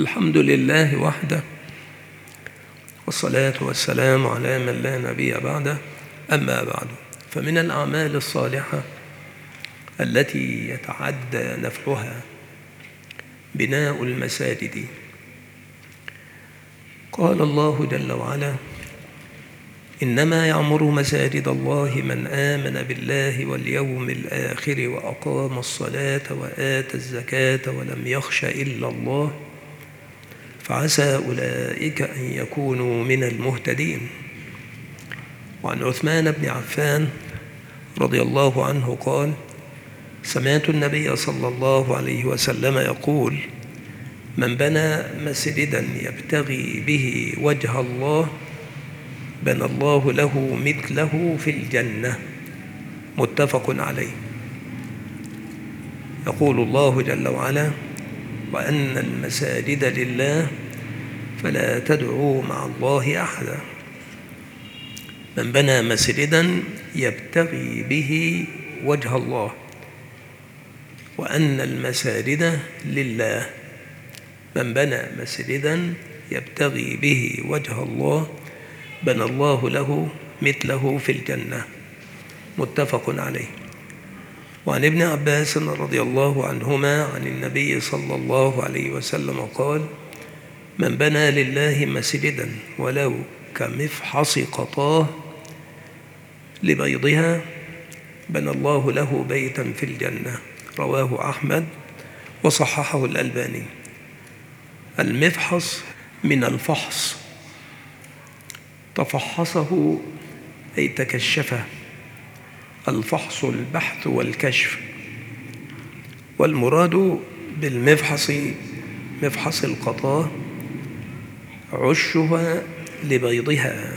الحمد لله وحده، والصلاة والسلام على من لا نبي بعده. أما بعد، فمن الأعمال الصالحة التي يتعدى نفعها بناء المساجد. قال الله جل وعلا: إنما يعمر مساجد الله من آمن بالله واليوم الآخر وأقام الصلاة وآتى الزكاة ولم يخش إلا الله فعسى أولئك أن يكونوا من المهتدين. وعن عثمان بن عفان رضي الله عنه قال: سمعت النبي صلى الله عليه وسلم يقول: من بنى مسجدا يبتغي به وجه الله بنى الله له مثله في الجنة. متفق عليه. يقول الله جل وعلا: وأن المساجد لله فلا تدعوا مع الله أحدا. من بنى مسجدا يبتغي به وجه الله، وأن المساجد لله. من بنى مسجدا يبتغي به وجه الله بنى الله له مثله في الجنة. متفق عليه. وعن ابن عباس رضي الله عنهما عن النبي صلى الله عليه وسلم قال: من بنى لله مسجدا ولو كمفحص قطاه لبيضها بنى الله له بيتا في الجنة. رواه أحمد وصححه الألباني. المفحص من الفحص، تفحصه أي تكشفه. الفحص البحث والكشف، والمراد بالمفحص مفحص القطاة عشها لبيضها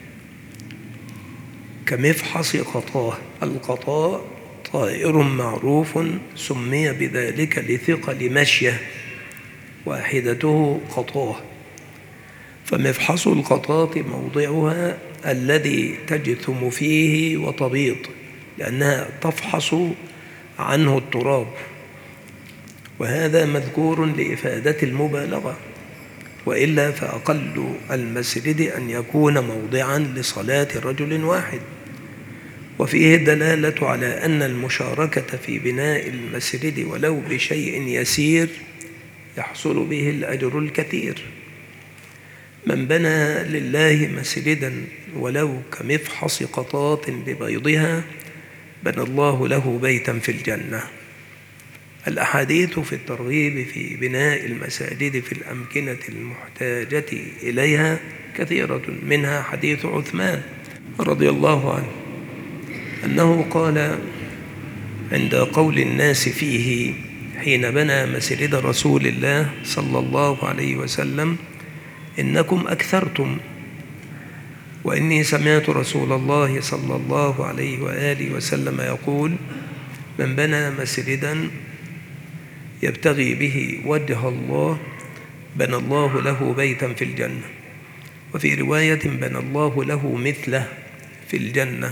كمفحص قطاه. القطاء طائر معروف سمي بذلك لثقل مشيه، واحدته قطاه. فمفحص القطاة موضعها الذي تجثم فيه وتبيض، لأنها تفحص عنه التراب، وهذا مذكور لإفادة المبالغة، وإلا فأقل المسجد أن يكون موضعا لصلاة رجل واحد. وفيه الدلالة على أن المشاركة في بناء المسجد ولو بشيء يسير يحصل به الأجر الكثير. من بنى لله مسجدا ولو كمفحص قطاة لبيضها بنى الله له بيتا في الجنة. الأحاديث في الترغيب في بناء المساجد في الأمكنة المحتاجة إليها كثيرة، منها حديث عثمان رضي الله عنه أنه قال عند قول الناس فيه حين بنى مسجد رسول الله صلى الله عليه وسلم: إنكم أكثرتم، وإني سمعت رسول الله صلى الله عليه وآله وسلم يقول: من بنى مسجدا يبتغي به وجه الله بنى الله له بيتا في الجنة. وفي رواية: بنى الله له مثله في الجنة.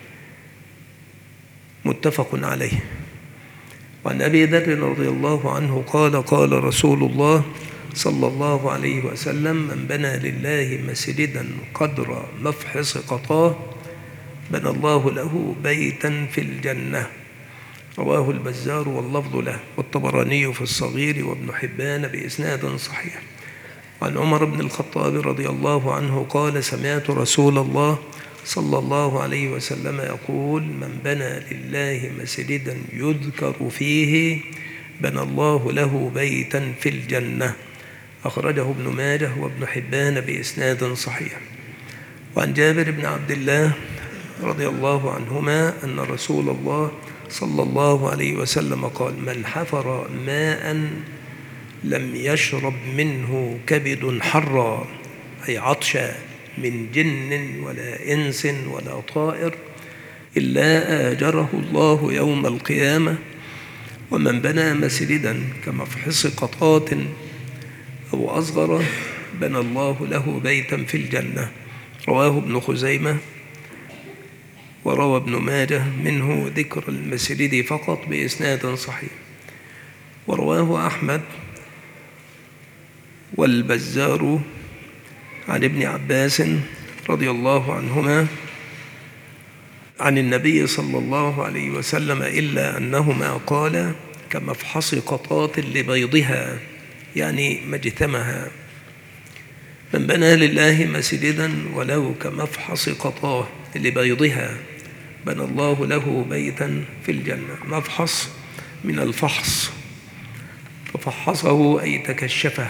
متفق عليه. وعن أبي ذر رضي الله عنه قال: قال رسول الله صلى الله عليه وسلم: من بنى لله مسجدا قدر مفحص قطاه بنى الله له بيتا في الجنة. رواه البزار واللفظ له، والطبراني في الصغير، وابن حبان بإسناد صحيح. وعن عمر بن الخطاب رضي الله عنه قال: سمعت رسول الله صلى الله عليه وسلم يقول: من بنى لله مسجدا يذكر فيه بنى الله له بيتا في الجنة. أخرجه ابن ماجه وابن حبان بإسناد صحيح. وعن جابر بن عبد الله رضي الله عنهما أن رسول الله صلى الله عليه وسلم قال: من حفر ماء لم يشرب منه كبد حرا، أي عطشا، من جن ولا إنس ولا طائر، إلا آجره الله يوم القيامة. ومن بنى مسجدا كمفحص قطاة أو أصغر بنى الله له بيتا في الجنة. رواه ابن خزيمة، وروى ابن ماجه منه ذكر المسجد فقط بإسناد صحيح. ورواه أحمد والبزار عن ابن عباس رضي الله عنهما عن النبي صلى الله عليه وسلم إلا أنهما قال كمفحص قطاة لبيضها، يعني مجتمها. من بنى لله مسجدا ولو كمفحص قطاه لبيضها بنى الله له بيتا في الجنة. مفحص من الفحص، ففحصه أي تكشفه.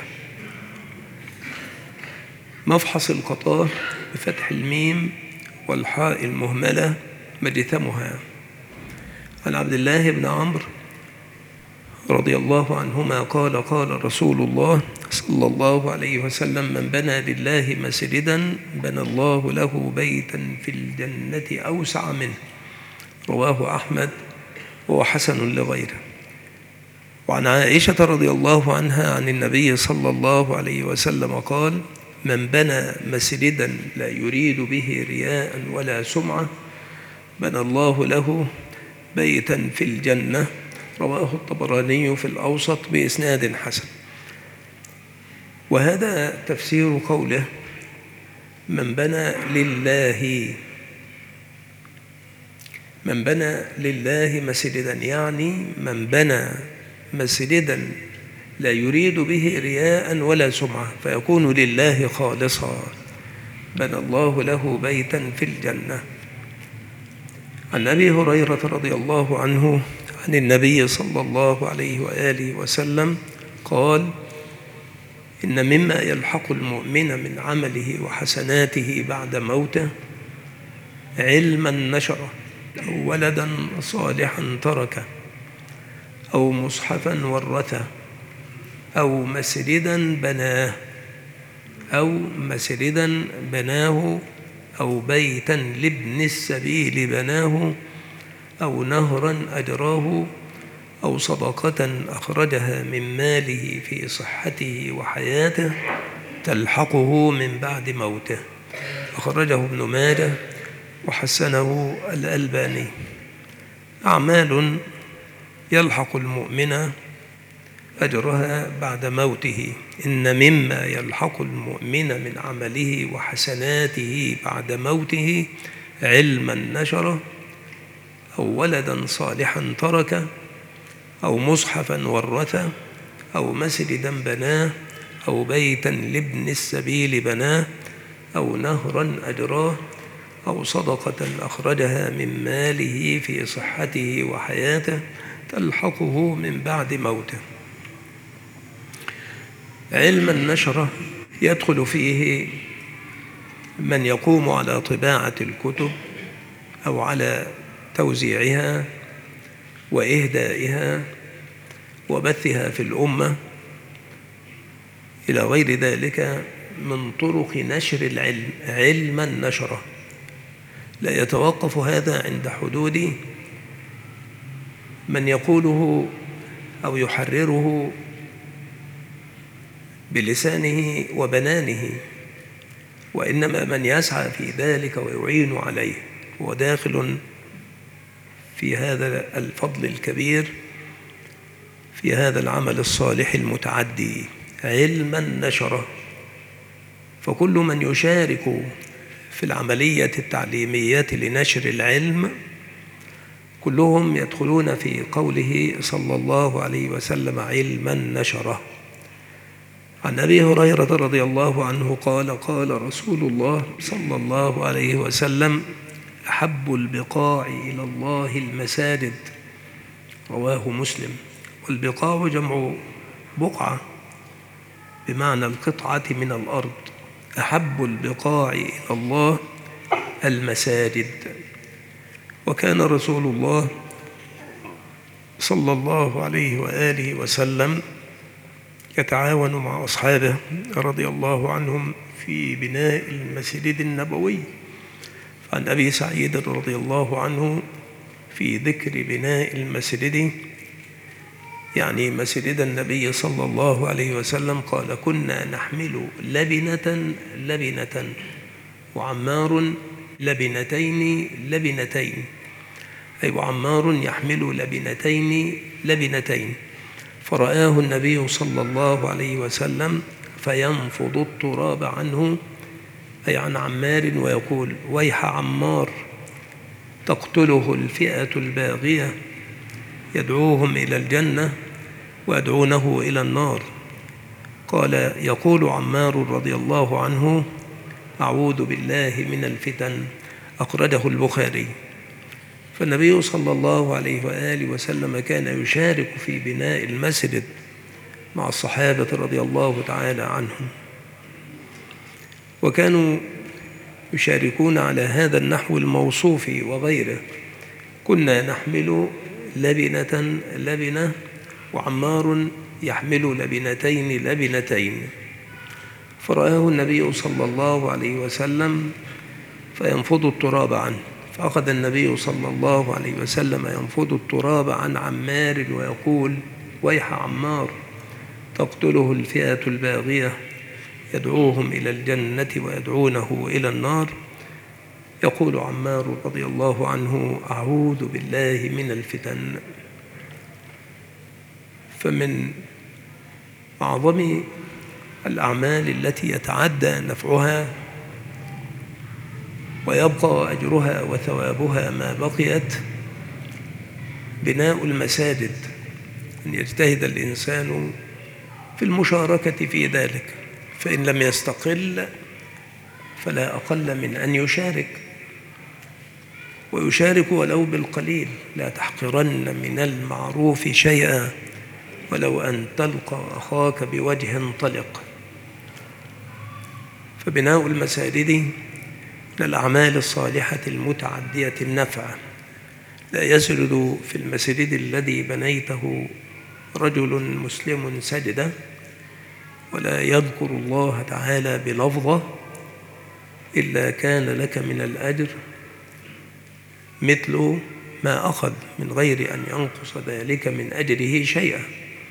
مفحص القطاه بفتح الميم والحاء المهملة مجتمها. عن عبد الله بن عمرو رضي الله عنهما قال قال رسول الله صلى الله عليه وسلم من بنى لله مسجدا بنى الله له بيتا في الجنة أوسع منه. رواه أحمد وهو حسن لغيره. وعن عائشة رضي الله عنها عن النبي صلى الله عليه وسلم قال من بنى مسجدا لا يريد به رياء ولا سمعة بنى الله له بيتا في الجنة. رواه الطبراني في الأوسط بإسناد حسن. وهذا تفسير قوله من بنى لله، من بنى لله مسجدا، يعني من بنى مسجدا لا يريد به رياء ولا سمعة فيكون لله خالصا بنى الله له بيتا في الجنة. عن أبي هريرة رضي الله عنه عن النبي صلى الله عليه وآله وسلم قال إن مما يلحق المؤمن من عمله وحسناته بعد موته علما نشره أو ولدا صالحا تركه أو مصحفا ورثه أو مسجدا بناه أو بيتا لابن السبيل بناه أو نهرا أجراه أو صدقة أخرجها من ماله في صحته وحياته تلحقه من بعد موته. أخرجه ابن ماجه وحسنه الألباني. أعمال يلحق المؤمن أجرها بعد موته. إن مما يلحق المؤمن من عمله وحسناته بعد موته علما نشره أو ولدا صالحا تركه أو مصحفا ورثه أو مسجدا بناه أو بيتا لابن السبيل بناه أو نهرا أجراه أو صدقة أخرجها من ماله في صحته وحياته تلحقه من بعد موته. علما نشره يدخل فيه من يقوم على طباعة الكتب أو على توزيعها وإهدائها وبثها في الأمة إلى غير ذلك من طرق نشر العلم. علما نشره لا يتوقف هذا عند حدود من يقوله أو يحرره بلسانه وبنانه، وإنما من يسعى في ذلك ويعين عليه هو داخل في هذا الفضل الكبير، في هذا العمل الصالح المتعدي. علما نشره، فكل من يشارك في العملية التعليمية لنشر العلم كلهم يدخلون في قوله صلى الله عليه وسلم علما نشره. عن أبي هريرة رضي الله عنه قال قال رسول الله صلى الله عليه وسلم أحب البقاع إلى الله المساجد. رواه مسلم. والبقاع جمع بقعة بمعنى القطعة من الأرض. أحب البقاع إلى الله المساجد. وكان رسول الله صلى الله عليه وآله وسلم يتعاون مع أصحابه رضي الله عنهم في بناء المسجد النبوي. عن أبي سعيد رضي الله عنه في ذكر بناء المسجد، يعني مسجد النبي صلى الله عليه وسلم، قال كنا نحمل لبنة وعمار لبنتين أي وعمار يحمل لبنتين. فرآه النبي صلى الله عليه وسلم فينفض التراب عنه، أي عن عمار، ويقول: ويح عمار، تقتله الفئة الباغية، يدعوهم إلى الجنة ويدعونه إلى النار. قال: يقول عمار رضي الله عنه: أعوذ بالله من الفتن. أخرجه البخاري. فالنبي صلى الله عليه وآله وسلم كان يشارك في بناء المسجد مع الصحابة رضي الله تعالى عنهم، وكانوا يشاركون على هذا النحو الموصوف وغيره. كنا نحمل لبنة وعمار يحمل لبنتين. فرآه النبي صلى الله عليه وسلم فينفض التراب عنه، فأخذ النبي صلى الله عليه وسلم ينفض التراب عن عمار ويقول: ويح عمار، تقتله الفئة الباغية، يدعوهم إلى الجنة ويدعونه إلى النار. يقول عمار رضي الله عنه: أعوذ بالله من الفتن. فمن أعظم الأعمال التي يتعدى نفعها ويبقى أجرها وثوابها ما بقيت بناء المساجد، أن يجتهد الإنسان في المشاركة في ذلك، فإن لم يستقل فلا أقل من أن يشارك، ويشارك ولو بالقليل. لا تحقرن من المعروف شيئا ولو أن تلقى أخاك بوجه طلق. فبناء المساجد من الأعمال الصالحة المتعدية النفع. لا يسجد في المسجد الذي بنيته رجل مسلم سجدة ولا يذكر الله تعالى بلفظة إلا كان لك من الأجر مثل ما أخذ، من غير أن ينقص ذلك من أجره شيئا.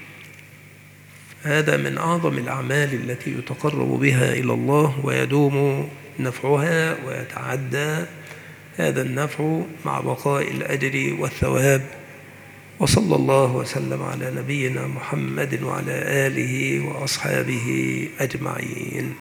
هذا من أعظم الأعمال التي يتقرب بها إلى الله ويدوم نفعها ويتعدى هذا النفع مع بقاء الأجر والثواب. وصلى الله وسلم على نبينا محمد وعلى آله وأصحابه أجمعين.